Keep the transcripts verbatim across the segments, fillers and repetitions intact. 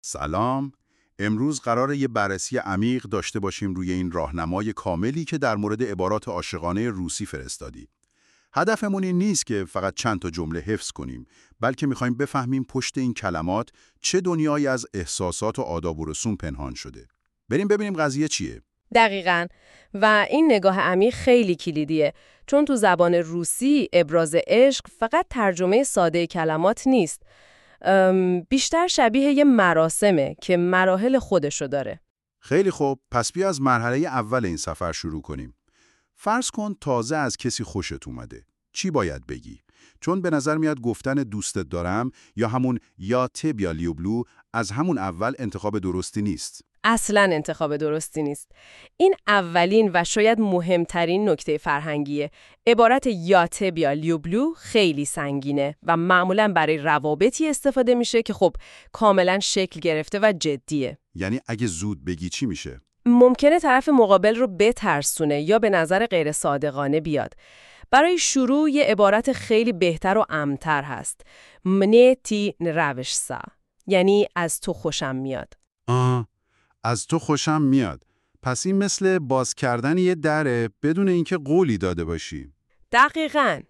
سلام. امروز قراره یه بررسی عمیق داشته باشیم روی این راهنمای کاملی که در مورد عبارات عاشقانه روسی فرستادی. هدفمون این نیست که فقط چند تا جمله حفظ کنیم، بلکه میخوایم بفهمیم پشت این کلمات چه دنیایی از احساسات و آداب و رسوم پنهان شده. بریم ببینیم قضیه چیه. دقیقاً. و این نگاه عمیق خیلی کلیدیه، چون تو زبان روسی ابراز عشق فقط ترجمه ساده کلمات نیست. بیشتر شبیه یه مراسمه که مراحل خودشو داره. خیلی خوب، پس بیا از مرحله اول این سفر شروع کنیم. فرض کن تازه از کسی خوشت اومده. چی باید بگی؟ چون به نظر میاد گفتن دوستت دارم یا همون یا تب یا لیوبلو از همون اول انتخاب درستی نیست. اصلاً انتخاب درستی نیست. این اولین و شاید مهمترین نکته فرهنگیه. عبارت یا تب یا لیوبلو خیلی سنگینه و معمولاً برای روابطی استفاده میشه که خب کاملاً شکل گرفته و جدیه. یعنی اگه زود بگی چی میشه؟ ممکنه طرف مقابل رو بترسونه یا به نظر غیر صادقانه بیاد. برای شروع یه عبارت خیلی بهتر و امن‌تر هست. منی تی نروشسا، یعنی از تو خوشم میاد. آه، از تو خوشم میاد. پس این مثل باز کردن یه دره بدون اینکه قولی داده باشی. دقیقاً.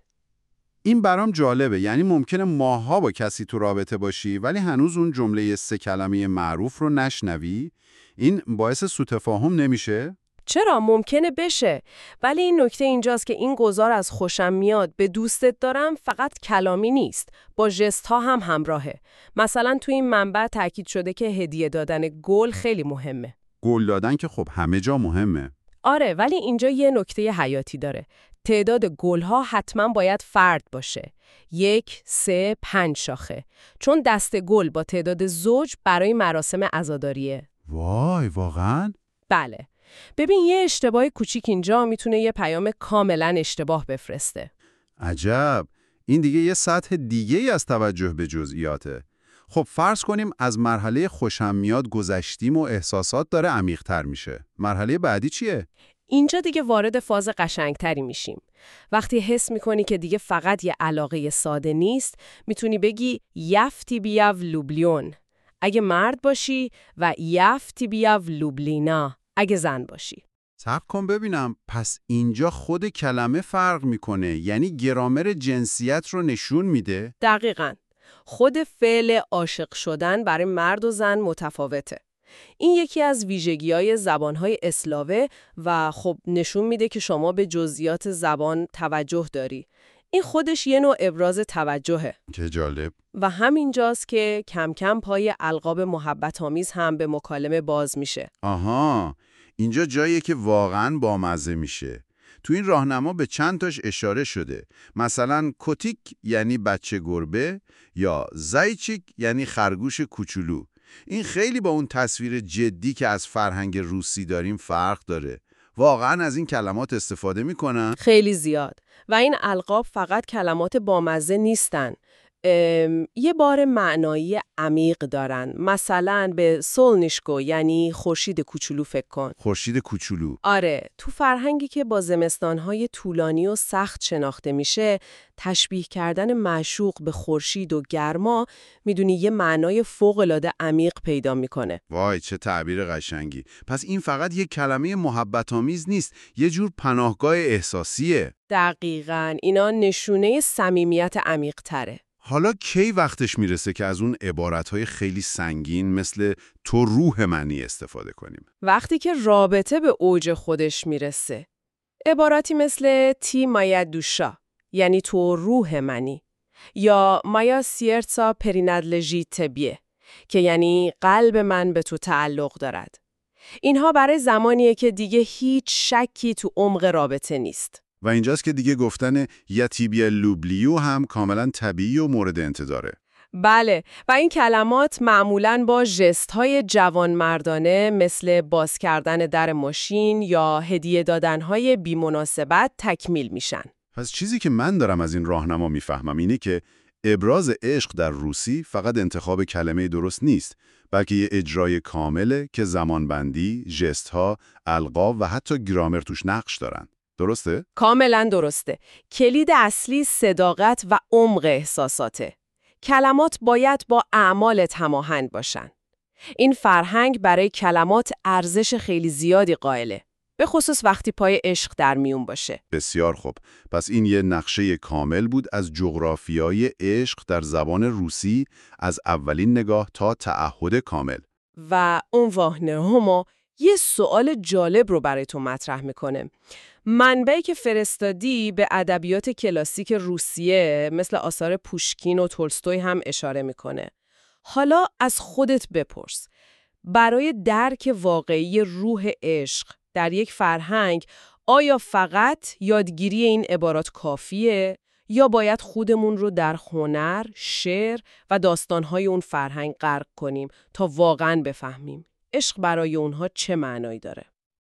این برام جالبه، یعنی ممکنه ماها با کسی تو رابطه باشی ولی هنوز اون جمله سه کلمه معروف رو نشنوی. این باعث سوء تفاهم نمیشه؟ چرا؟ ممکنه بشه. ولی این نکته اینجاست که این گزار از خوشم میاد به دوستت دارم فقط کلامی نیست، با ژست ها هم همراهه. مثلا تو این منبع تاکید شده که هدیه دادن گل خیلی مهمه. گل دادن که خب همه جا مهمه. آره، ولی اینجا یه نکته حیاتی داره. تعداد گل‌ها حتما باید فرد باشه. یک، سه، پنج شاخه. چون دست گل با تعداد زوج برای مراسم عزاداریه. وای، واقعاً؟ بله. ببین یه اشتباه کوچیک اینجا میتونه یه پیام کاملا اشتباه بفرسته. عجب. این دیگه یه سطح دیگه ای از توجه به جزئیاته. خب فرض کنیم از مرحله خوشم میاد گذشتیم و احساسات داره عمیق‌تر میشه. مرحله بعدی چیه؟ اینجا دیگه وارد فاز قشنگتری میشیم. وقتی حس میکنی که دیگه فقط یه علاقه ساده نیست، میتونی بگی یفتی بیاو لوبلیون اگه مرد باشی و یفتی بیاو لوبلینا اگه زن باشی. صبر کن ببینم، پس اینجا خود کلمه فرق میکنه، یعنی گرامر جنسیت رو نشون میده؟ دقیقاً. خود فعل عاشق شدن برای مرد و زن متفاوته. این یکی از ویژگی‌های زبان‌های اسلاوه و خب نشون میده که شما به جزئیات زبان توجه داری. این خودش یه نوع ابراز توجهه. چه جالب. و همینجاست که کم کم پای القاب محبت آمیز هم به مکالمه باز میشه. آها، اینجا جاییه که واقعاً بامزه میشه. تو این راهنما به چند تاش اشاره شده. مثلا کوتیک یعنی بچه گربه یا زایچیک یعنی خرگوش کوچولو. این خیلی با اون تصویر جدی که از فرهنگ روسی داریم فرق داره. واقعاً از این کلمات استفاده میکنن؟ خیلی زیاد. و این القاب فقط کلمات بامزه نیستن. یه بار معنایی عمیق دارن. مثلا به سولنیشکو یعنی خورشید کوچولو فکر کن. خورشید کوچولو. آره، تو فرهنگی که با زمستانهای طولانی و سخت شناخته میشه، تشبیه کردن معشوق به خورشید و گرما میدونی یه معنای فوق‌العاده عمیق پیدا میکنه. وای چه تعبیر قشنگی. پس این فقط یه کلمه محبت آمیز نیست، یه جور پناهگاه احساسیه. دقیقاً، اینا نشونه صمیمیت عمیق تره. حالا کی وقتش میرسه که از اون عبارتهای خیلی سنگین مثل تو روح منی استفاده کنیم؟ وقتی که رابطه به اوج خودش میرسه. عباراتی مثل تی مایا دوشا یعنی تو روح منی یا مایا سیرتسا پرینادلژی تبیه که یعنی قلب من به تو تعلق دارد. اینها برای زمانیه که دیگه هیچ شکی تو عمق رابطه نیست. و اینجاست که دیگه گفتن یتیبی لوبلیو هم کاملا طبیعی و مورد انتظاره. بله، و این کلمات معمولاً با ژست‌های جوانمردانه مثل باز کردن در ماشین یا هدیه دادن‌های بی‌مناسبت تکمیل میشن. پس چیزی که من دارم از این راهنما میفهمم اینه که ابراز عشق در روسی فقط انتخاب کلمه درست نیست، بلکه یه اجرای کامله که زمانبندی، ژست‌ها، القاب و حتی گرامر توش نقش دارن. درسته؟ کاملا درسته. کلید اصلی صداقت و عمق احساساته. کلمات باید با اعمالت هماهنگ باشن. این فرهنگ برای کلمات ارزش خیلی زیادی قائله. به خصوص وقتی پای عشق در میون باشه. بسیار خوب. پس این یه نقشه کامل بود از جغرافیای عشق در زبان روسی از اولین نگاه تا تعهد کامل. و اون واهنه‌ها یه سوال جالب رو برای تو مطرح میکنه. منبعی که فرستادی به ادبیات کلاسیک روسیه مثل آثار پوشکین و تولستوی هم اشاره میکنه. حالا از خودت بپرس. برای درک واقعی روح عشق در یک فرهنگ آیا فقط یادگیری این عبارات کافیه یا باید خودمون رو در هنر، شعر و داستان‌های اون فرهنگ غرق کنیم تا واقعاً بفهمیم عشق برای اونها چه معنایی داره؟